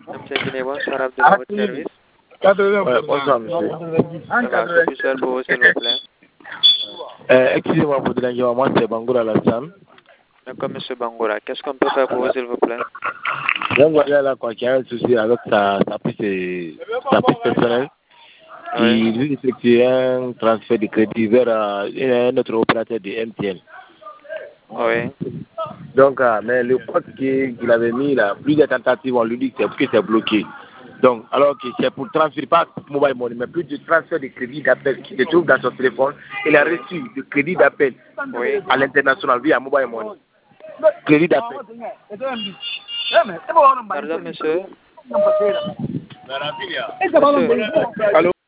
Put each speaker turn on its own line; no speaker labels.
MCD, bonsoir Abdullah, votre service.
Bonsoir, monsieur.
Ça va, je suis seul pour vous, s'il vous plaît.
Excusez-moi pour déranger, moi c'est Bangoura Alassane.
D'accord, monsieur Bangoura. Qu'est-ce qu'on peut faire pour vous, s'il vous plaît?
Donc voilà là quoi, qui a un souci avec sa piste personnelle.
Oui.
Il veut effectuer un transfert de crédit vers un autre opérateur de MTN.
Oui.
Donc, mais le poste qu'il avait mis là, plusieurs tentatives, on lui dit que c'est bloqué. Donc, alors que c'est pour transférer, pas mobile money, mais plus de transfert de crédit d'appel qui se trouve dans son téléphone. Il a reçu de crédit d'appel à l'international via mobile money. Crédit d'appel.
Pardon, monsieur.
Allô?